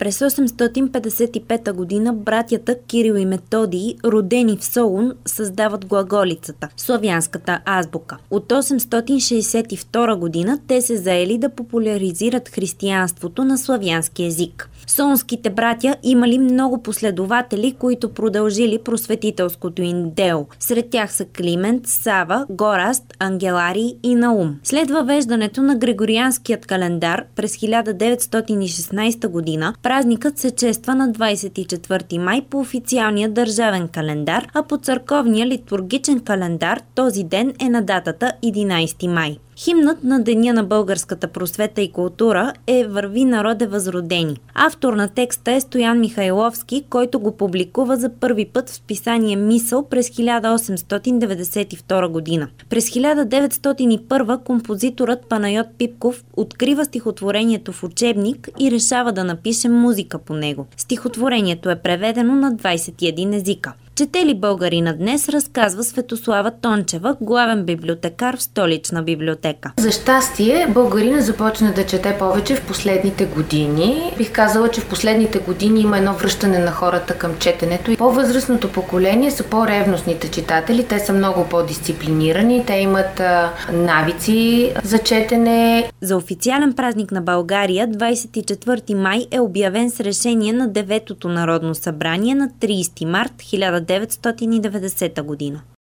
През 855 година братята Кирил и Методий, родени в Солун, създават глаголицата, славянската азбука. От 862 година те се заели да популяризират християнството на славянски език. Солунските братя имали много последователи, които продължили просветителското им дело. Сред тях са Климент, Сава, Гораст, Ангеларий и Наум. След въвеждането на Григорианският календар през 1916 година, празникът се чества на 24 май по официалния държавен календар, а по църковния литургичен календар този ден е на датата 11 май. Химнът на Деня на българската просвета и култура е "Върви, народе възродени". Автор на текста е Стоян Михайловски, който го публикува за първи път в списание "Мисъл" през 1892 година. През 1901 композиторът Панайот Пипков открива стихотворението в учебник и решава да напише музика по него. Стихотворението е преведено на 21 езика. Чете ли българина днес, разказва Светослава Тончева, главен библиотекар в Столична библиотека. За щастие, българина започна да чете повече в последните години. Бих казала, че в последните години има едно връщане на хората към четенето. И по-възрастното поколение са по-ревностните читатели. Те са много по-дисциплинирани. Те имат навици за четене. За официален празник на България 24 май е обявен с решение на 9-то Народно събрание на 30 март 1990 година.